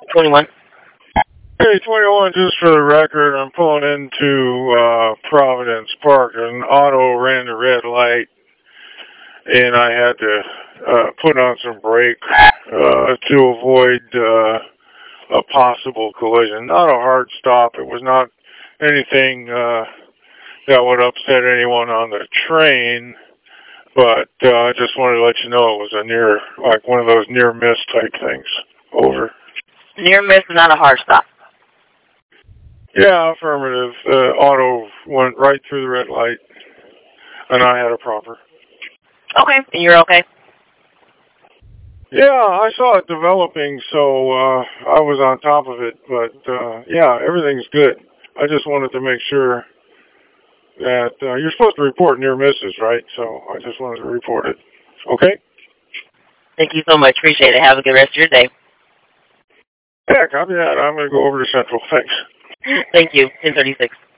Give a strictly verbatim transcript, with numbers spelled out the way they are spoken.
twenty-one. Hey, twenty-one, just for the record, I'm pulling into uh, Providence Park. An auto ran the red light, and I had to uh, put on some brakes uh, to avoid uh, a possible collision. Not a hard stop. It was not anything uh, that would upset anyone on the train, but uh, I just wanted to let you know it was a near, like one of those near-miss type things. Over. Near miss is not a hard stop. Yeah, affirmative. Uh, auto went right through the red light, and I had a proper. Okay, and you're okay? Yeah, I saw it developing, so uh, I was on top of it. But, uh, yeah, everything's good. I just wanted to make sure that uh, you're supposed to report near misses, right? So I just wanted to report it. Okay? Thank you so much. Appreciate it. Have a good rest of your day. Yeah, copy that. I'm going to go over to Central. Thanks. Thank you. ten thirty-six.